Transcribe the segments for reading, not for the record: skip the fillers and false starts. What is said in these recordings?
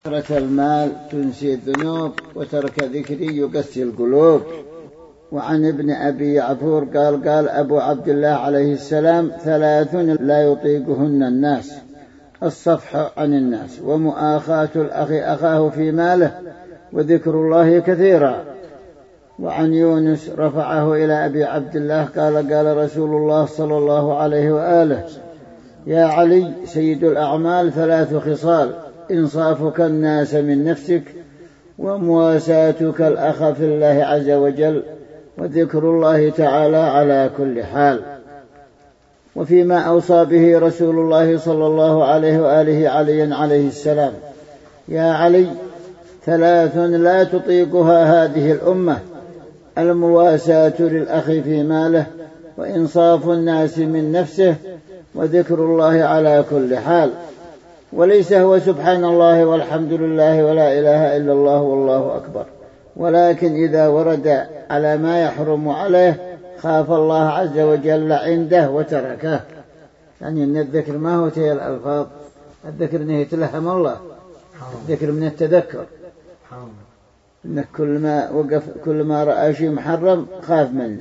كثرة المال تنسي الذنوب وترك ذكري يقسي القلوب. وعن ابن أبي يعفور قال أبو عبد الله عليه السلام: 3 لا يطيقهن الناس: الصفح عن الناس، ومؤاخاة الأخ أخاه في ماله، وذكر الله كثيرا. وعن يونس رفعه إلى أبي عبد الله قال رسول الله صلى الله عليه وآله: يا علي سيد الأعمال 3 خصال: إنصافك الناس من نفسك، ومواساتك الأخ في الله عز وجل، وذكر الله تعالى على كل حال. وفيما أوصى به رسول الله صلى الله عليه وآله عليا عليه السلام: يا علي 3 لا تطيقها هذه الأمة: المواساة للأخ في ماله، وإنصاف الناس من نفسه، وذكر الله على كل حال. وليس هو سبحان الله والحمد لله ولا إله إلا الله والله أكبر، ولكن إذا ورد على ما يحرم عليه خاف الله عز وجل عنده وتركه. يعني أن الذكر ما هو تهي الألفاظ، الذكر أنه يتلهم الله، الذكر من التذكر، أنك كل ما رأى شيء محرم خاف منه،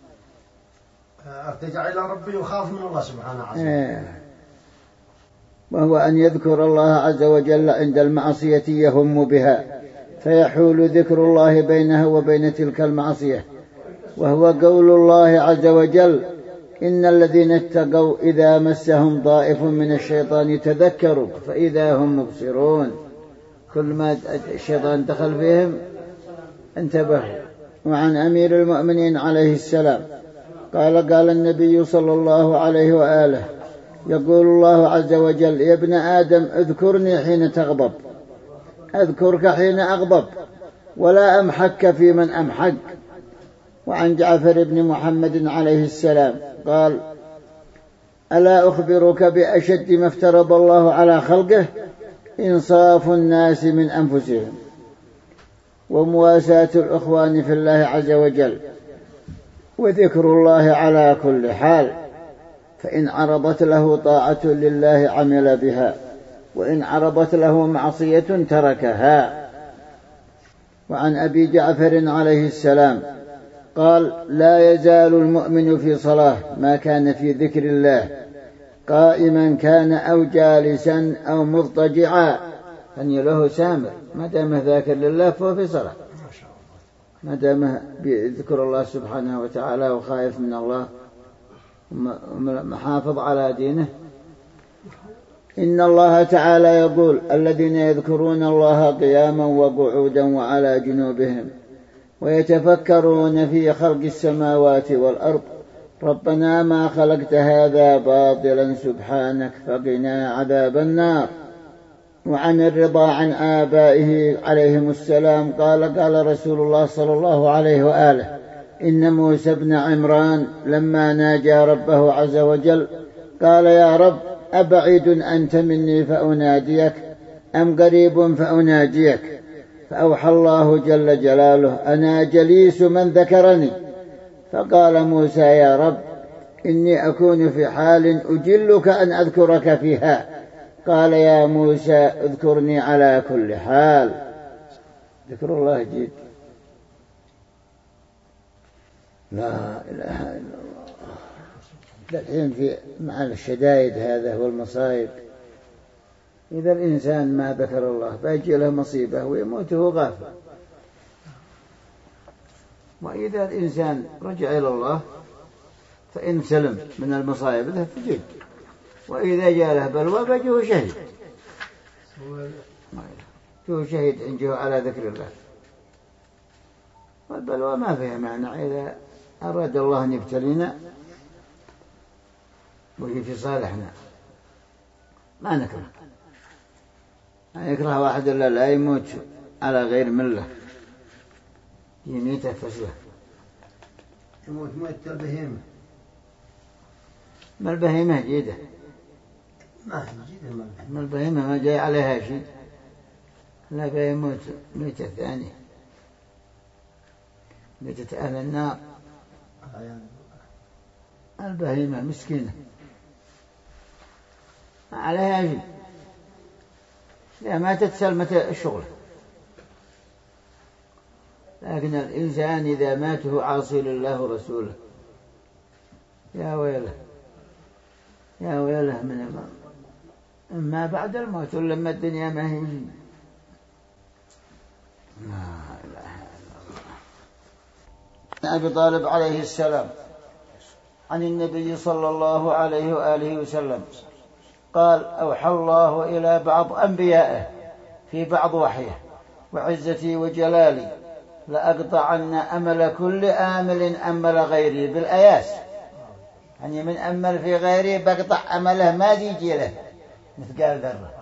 ارتجع إلى ربي وخاف من الله سبحانه وتعالى. وهو أن يذكر الله عز وجل عند المعصية يهم بها، فيحول ذكر الله بينه وبين تلك المعصية. وهو قول الله عز وجل: إن الذين اتقوا إذا مسهم ضائف من الشيطان تذكروا فإذا هم مبصرون. كل ما الشيطان دخل فيهم انتبهوا. وعن أمير المؤمنين عليه السلام قال النبي صلى الله عليه وآله: يقول الله عز وجل: يا ابن آدم اذكرني حين تغضب، أذكرك حين أغضب، ولا أمحك في من أمحك. وعن جعفر بن محمد عليه السلام قال: ألا أخبرك بأشد ما افترض الله على خلقه: إنصاف الناس من أنفسهم، ومواساة الإخوان في الله عز وجل، وذكر الله على كل حال. فإن عرضت له طاعة لله عمل بها، وإن عرضت له معصية تركها. وعن أبي جعفر عليه السلام قال: لا يزال المؤمن في صلاة ما كان في ذكر الله، قائما كان أو جالسا أو مضطجعا. يعني له سامر، ما دام ذاكر لله فهو في صلاة، ما دام بذكر الله سبحانه وتعالى وخائف من الله محافظ على دينه. إن الله تعالى يقول: الذين يذكرون الله قياما وقعودا وعلى جنوبهم، ويتفكرون في خلق السماوات والأرض، ربنا ما خلقت هذا باطلا سبحانك فقنا عذاب النار. وعن الرضا عن آبائه عليهم السلام قال رسول الله صلى الله عليه وآله: إن موسى بن عمران لما ناجى ربه عز وجل قال: يا رب، أبعيد أنت مني فأناديك أم قريب فأناجيك؟ فأوحى الله جل جلاله: أنا جليس من ذكرني. فقال موسى: يا رب، إني أكون في حال أجلك أن أذكرك فيها. قال: يا موسى، اذكرني على كل حال. ذكر الله جد، لا إله إلا الله. الحين في مع الشدائد هذا والمصائب، إذا الإنسان ما ذكر الله بيجي له مصيبة ويموت وهو غافل. وإذا الإنسان رجع إلى الله فإن سلم من المصائب له فجد، وإذا جاء له بلوى فجه شهيد، فهو شهيد عنده على ذكر الله. والبلوى ما فيها معنى، إذا أراد الله أن يبتلينا وهي في صالحنا ما نكره. ما يكره واحد إلا لا يموت على غير ملة، يميته فسوه، يموت موت البهيمة. ما البهيمة جيدة، ما البهيمة ما جاي عليها شيء، لا يموت ميتة ثانية، ميتة أهل النار. البهيمة مسكينة ما عليها شيء. لا ما تتسلمة الشغل. لكن الإنسان إذا ماته عاصي لله ورسوله يا ويله يا ويله من ما بعد الموت لما الدنيا ما هي. لا إله إلا الله. أبي طالب عليه السلام عن النبي صلى الله عليه وآله وسلم قال: أوحى الله إلى بعض أنبيائه في بعض وحيه: وعزتي وجلالي لأقطعن أمل كل آمل أمل غيري بالأياس، يعني من أمل في غيري بقطع أمله ما يجي له مثقال ذرة،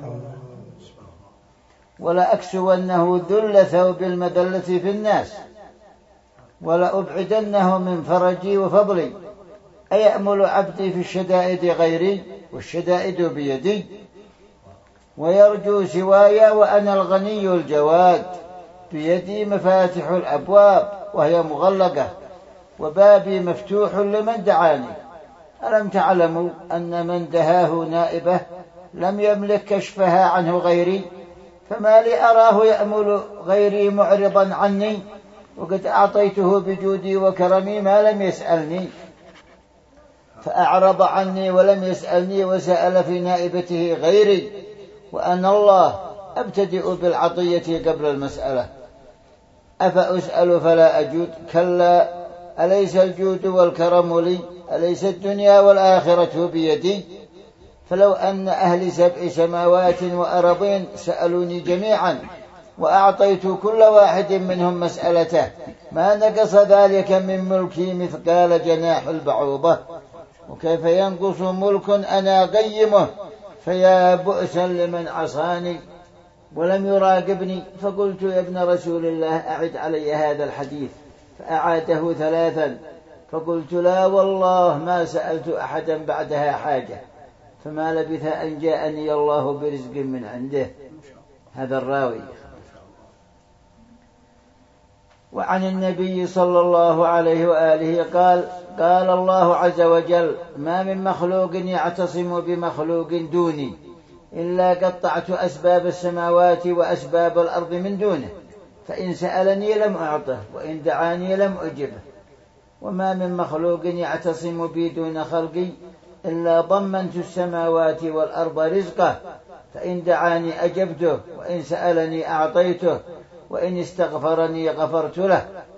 ولا أكسونه ذل ثوب المذلة في الناس، ولا أبعدنه من فرجي وفضلي. أيأمل عبدي في الشدائد غيري والشدائد بيدي، ويرجو سواي وأنا الغني الجواد، بيدي مفاتح الأبواب وهي مغلقة، وبابي مفتوح لمن دعاني. ألم تعلموا أن من دهاه نائبة لم يملك كشفها عنه غيري؟ فما لي أراه يأمل غيري معرضا عني، وقد أعطيته بجودي وكرمي ما لم يسألني. فأعرض عني ولم يسألني وسأل في نائبته غيري، وأنا الله أبتدئ بالعطية قبل المسألة. أفأسأل فلا أجود؟ كلا، أليس الجود والكرم لي؟ أليس الدنيا والآخرة بيدي؟ فلو أن أهل 7 سماوات وأرضين سألوني جميعا وأعطيت كل واحد منهم مسألته ما نقص ذلك من ملكي مثقال جناح البعوضة. وكيف ينقص ملك أنا قيمه؟ فيا بؤسا لمن عصاني ولم يراقبني. فقلت: يا ابن رسول الله أعد علي هذا الحديث. فأعاده 3. فقلت: لا والله ما سألت أحدا بعدها حاجة. فما لبث أن جاءني الله برزق من عنده. هذا الراوي. وعن النبي صلى الله عليه وآله قال: قال الله عز وجل: ما من مخلوق يعتصم بمخلوق دوني إلا قطعت أسباب السماوات وأسباب الأرض من دونه، فإن سألني لم أعطه وإن دعاني لم أجبه. وما من مخلوق يعتصم بي دون خلقي إلا ضمنت السماوات والأرض رزقه، فإن دعاني أجبته وإن سألني أعطيته وإن استغفرني غفرت له.